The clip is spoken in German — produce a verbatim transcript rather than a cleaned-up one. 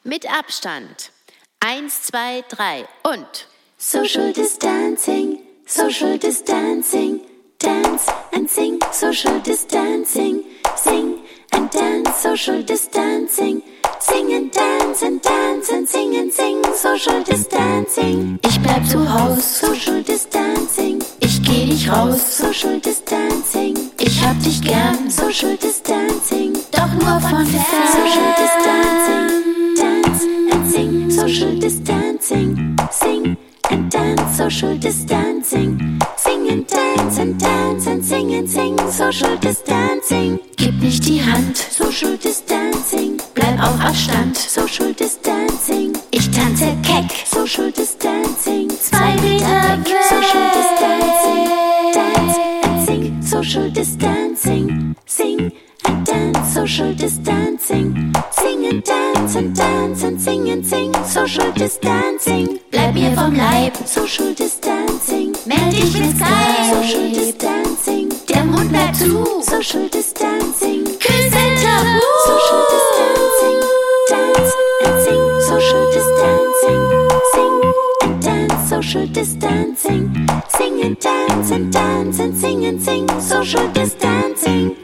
Mit Abstand. Eins, zwei, drei und Social Distancing, Social Distancing, Dance and Sing, Social Distancing, Sing and Dance, Social Distancing, Sing and Dance and Dance and Sing and Sing, Social Distancing. Ich bleib zu Haus, Social Distancing. Ich geh nicht raus, Social Distancing. Ich hab dich gern, Social Distancing. Doch nur von fern, Social Distancing. Dance and Sing, Social Distancing. Sing and Dance, Social Distancing. Sing and Dance and Dance and Sing and Sing, Social Distancing. Gib nicht die Hand, Social Distancing. Bleib auf Abstand, Social Distancing. Ich tanze keck, Social Distancing. Zwei Meter weg, Social Distancing. Dance and Sing, Social Distancing. Sing and Dance, Social Distancing. Sing and Dance and Dance and Sing and Sing, Social Distancing. Bleib mir vom Leib, Social Distancing. Meld dich mit Skype, Social Distancing. Der Mund bleibt zu, Social Distancing. Küssen tabu, Social Distancing. Dance and Sing, Social Distancing. Sing and Dance, Social Distancing. Sing and Dance and Dance and Sing and Sing, Social Distancing.